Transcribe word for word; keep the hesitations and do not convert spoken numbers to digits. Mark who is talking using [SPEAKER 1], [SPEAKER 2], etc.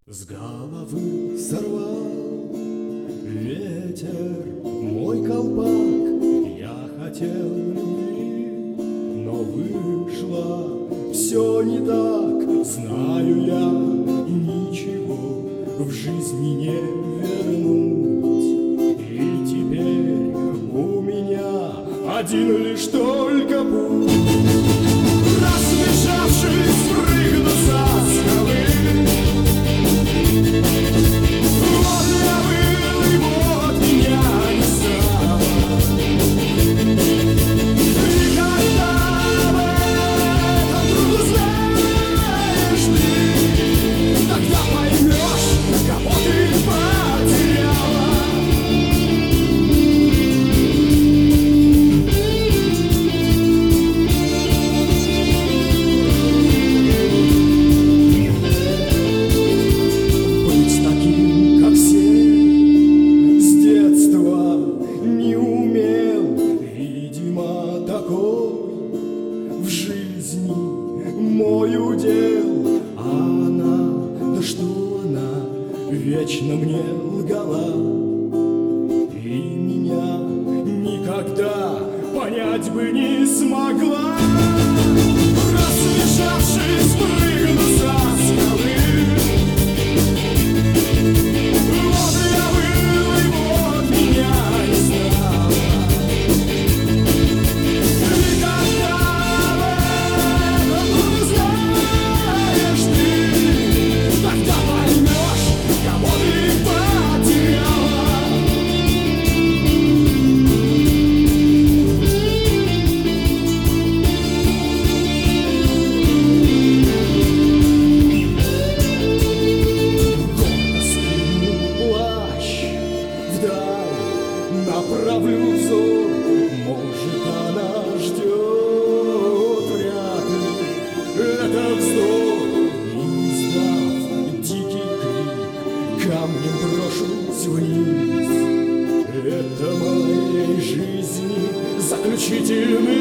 [SPEAKER 1] С головы сорвал ветер мой колпак, я хотел любви, но вышло все не так. Знаю я, ничего в жизни не вернуть, и теперь у меня один лишь только путь. Разбежавшись, прыгну со скалы. Вот я был, и вот меня не стало. И когда об этом трудно знаешь ты, тогда поймешь, кого ты потеряла. В жизни мой удел, а она, да что она, вечно мне лгала, и меня никогда понять бы не смогла. Разбежавшись, прыгну со скалы. Вот я был, и вот меня не стало. Направлю взор, может, она ждет, вряд ли это вздох. И издав дикий крик, камнем брошусь вниз. Это моей жизни заключительный